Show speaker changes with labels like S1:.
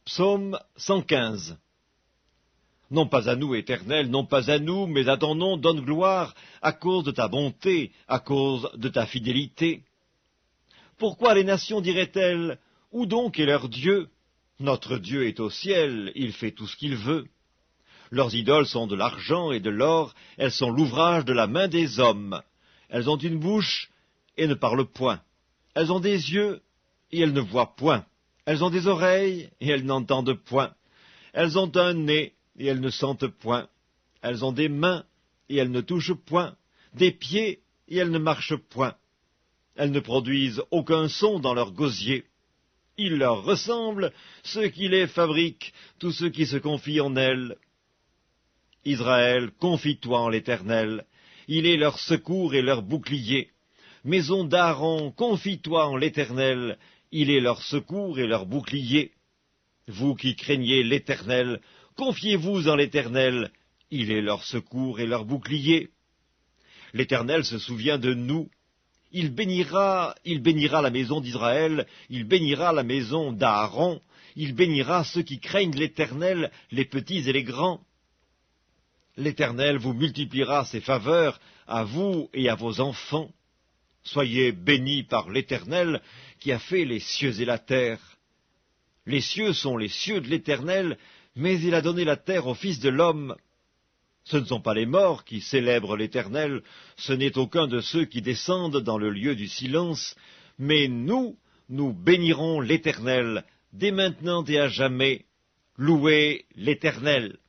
S1: Psaume 115. Non pas à nous, Éternel, non pas à nous, mais à ton nom donne gloire, à cause de ta bonté, à cause de ta fidélité. Pourquoi les nations diraient-elles, où donc est leur Dieu? Notre Dieu est au ciel, il fait tout ce qu'il veut. Leurs idoles sont de l'argent et de l'or, elles sont l'ouvrage de la main des hommes. Elles ont une bouche et ne parlent point. Elles ont des yeux et elles ne voient point. Elles ont des oreilles et elles n'entendent point. Elles ont un nez et elles ne sentent point. Elles ont des mains et elles ne touchent point. Des pieds et elles ne marchent point. Elles ne produisent aucun son dans leur gosier. Ils leur ressemblent, ceux qui les fabriquent, tous ceux qui se confient en elles. Israël, confie-toi en l'Éternel. Il est leur secours et leur bouclier. Maison d'Aaron, confie-toi en l'Éternel. Il est leur secours et leur bouclier. Vous qui craignez l'Éternel, confiez-vous en l'Éternel. Il est leur secours et leur bouclier. L'Éternel se souvient de nous. Il bénira la maison d'Israël, il bénira la maison d'Aaron, il bénira ceux qui craignent l'Éternel, les petits et les grands. L'Éternel vous multipliera ses faveurs à vous et à vos enfants. Soyez bénis par l'Éternel qui a fait les cieux et la terre. Les cieux sont les cieux de l'Éternel, mais il a donné la terre au Fils de l'homme. Ce ne sont pas les morts qui célèbrent l'Éternel, ce n'est aucun de ceux qui descendent dans le lieu du silence, mais nous bénirons l'Éternel, dès maintenant et à jamais. Louez l'Éternel.